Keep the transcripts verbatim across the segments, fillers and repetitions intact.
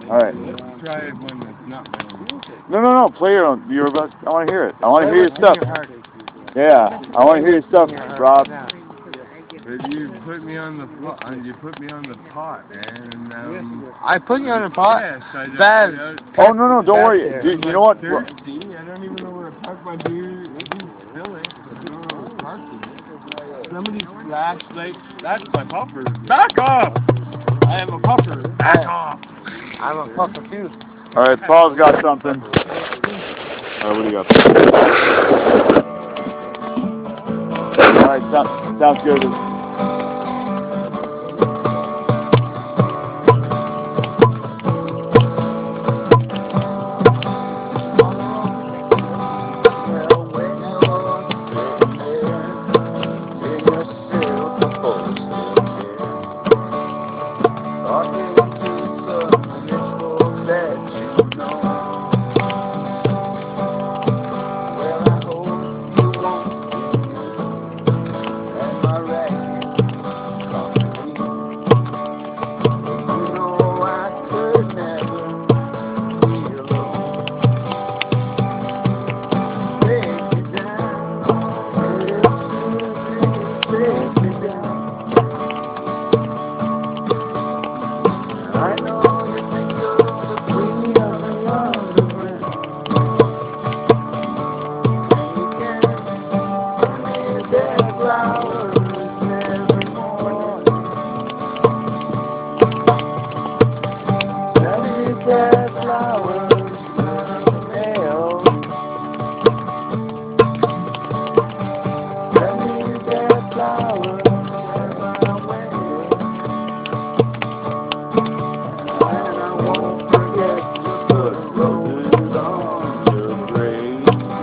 All right. Let's try it when it's not raining. No, no, no. Play your own. You're about. I want to hear it. I want to Play hear your what's in stuff. your heart. Yeah, I want Play to hear your what's in stuff, your heart Rob. right now. But you put me on the pot, uh, you put me on the pot, man. And um, I put you on I'm a pot. stressed. I, don't- I, Bad. don't- Oh Cut no, no, don't back worry. there. Do, I'm you know like what? Ro- thirsty. I don't even know where to park my beer. Who's filling? I don't know where to park it. Somebody's flashlight. That's my puffer. Back off! I am a puffer. Back I, off! I'm a puffer too. All right, Paul's got something. All right, what do you got? All right, sounds sounds good. Well, when you're sitting there in your silk upholstered chair, talking to some rich folks that you know. Well, I hope you won't think that my ragged company, 'cause you know I could never be alone. Take me down, little Susie, take me down. I know you think you're the queen of the underground, and you can send me dead flowers every morning. Send me dead flowers in the mail. Send me dead flowers in my way. And I won't forget to put roses on your grave.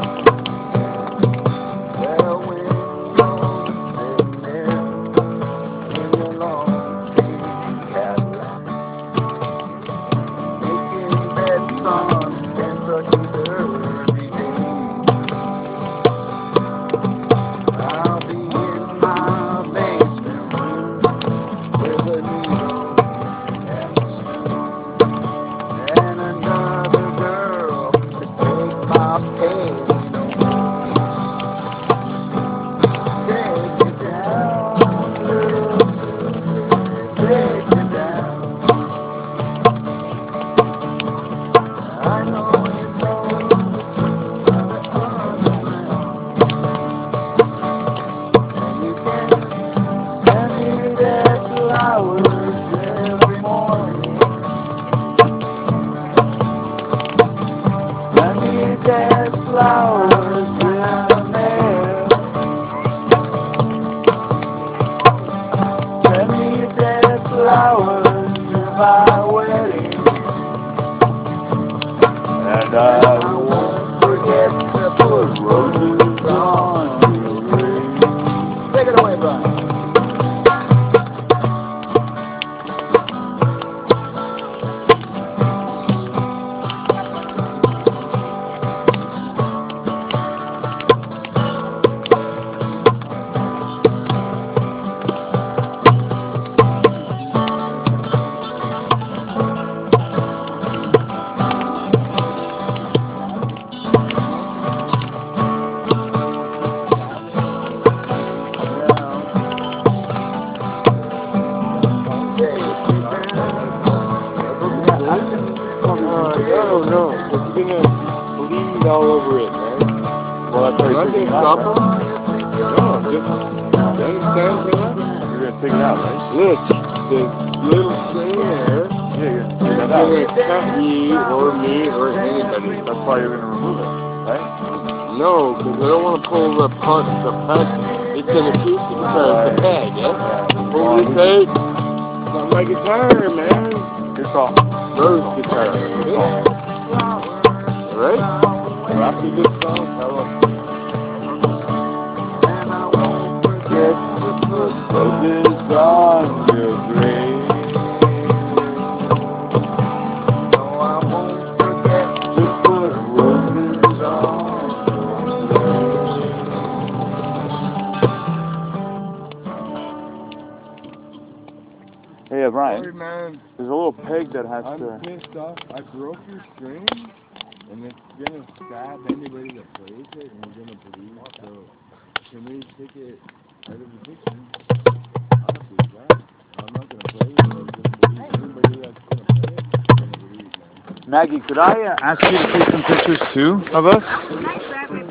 Well, when you're sitting there in your long pink Cadillac, making bets on Kentucky Derby days, I'll be in my basement room with a needle and a spoon and another girl to take my pain away. Take me down, little Susie, take me down. I know you know the queen of the underground, and you can send me dead flowers every morning. Send me dead flowers in the mail. Send me dead flowers to my wedding. And And I I won't won't forget to put put roses roses on on your your grave. grave. Take it away, Brian. Yeah. Take me down. Uh, no, Take me no, because down. you're gonna bleed all over it, man. Well, that's why I'm you're not taking gonna it out, stop right? him. Oh, you think No, you're the just queen of you the understand, fella? You're underground. gonna take it out, right? Look, the little string there Yeah, you're gonna take Send that is out. me gonna cut dead you or me or flowers every anybody. That's why you're gonna morning. remove it, right? No, because I don't want to pull the part, the peg. Send me It's gonna dead shoot the guitar with the Right. peg, flowers eh? from the Yeah. You Pull wanna the lose it? peg, mail. got my guitar, man. Good call. Good Rose call. Send guitar, me Good okay? call. dead flowers to Alright? my So after this wedding. song, tell them. And I won't forget Get to to put put roses roses on on your your grave. grave. No, I won't forget To to put put roses roses on on your your grave. grave. Hey, uh, Brian, Sorry, man. there's a little peg leg that has I'm to. pissed off. I broke your string, and it's gonna stab anybody that plays it, and we're gonna bleed. So, can we take it out of the picture? Honestly, yeah. I'm not gonna play it, but I'm gonna bleed. Anybody that's gonna play it, is gonna bleed, man. Maggie, could I uh, ask you to take some pictures too of us?